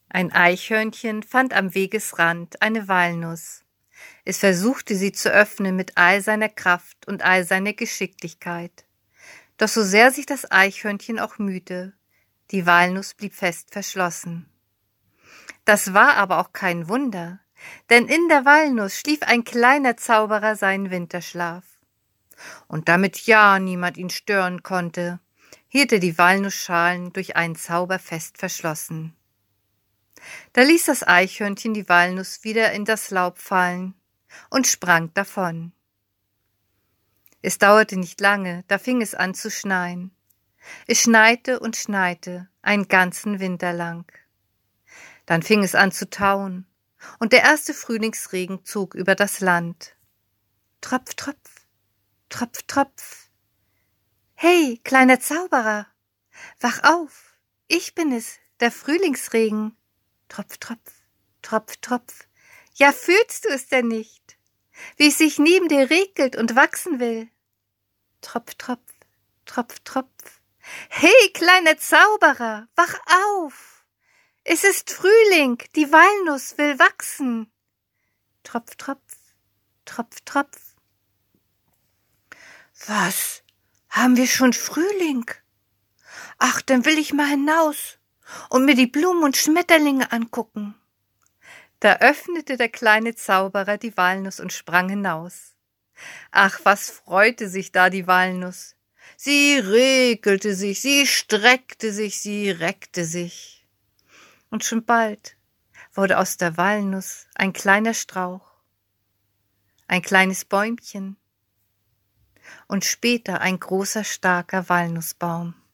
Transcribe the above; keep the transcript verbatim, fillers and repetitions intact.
Ein Eichhörnchen fand am Wegesrand eine Walnuss. Es versuchte sie zu öffnen mit all seiner Kraft und all seiner Geschicklichkeit. Doch so sehr sich das Eichhörnchen auch mühte, die Walnuss blieb fest verschlossen. Das war aber auch kein Wunder, denn in der Walnuss schlief ein kleiner Zauberer seinen Winterschlaf. Und damit ja niemand ihn stören konnte, hielt er die Walnussschalen durch einen Zauber fest verschlossen. Da ließ das Eichhörnchen die Walnuss wieder in das Laub fallen und sprang davon. Es dauerte nicht lange, da fing es an zu schneien. Es schneite und schneite, einen ganzen Winter lang. Dann fing es an zu tauen, und der erste Frühlingsregen zog über das Land. Tropf, tropf, tropf, tropf. Hey, kleiner Zauberer, wach auf, ich bin es, der Frühlingsregen. Tropf, tropf, tropf, tropf. Ja, fühlst du es denn nicht, wie es sich neben dir regelt und wachsen will? Tropf, tropf, tropf, tropf. Hey, kleiner Zauberer, wach auf! Es ist Frühling, die Walnuss will wachsen. Tropf, tropf, tropf, tropf. Was? Haben wir schon Frühling? Ach, dann will ich mal hinaus und mir die Blumen und Schmetterlinge angucken. Da öffnete der kleine Zauberer die Walnuss und sprang hinaus. Ach, was freute sich da die Walnuss. Sie regelte sich, sie streckte sich, sie reckte sich. Und schon bald wurde aus der Walnuss ein kleiner Strauch, ein kleines Bäumchen und später ein großer, starker Walnussbaum.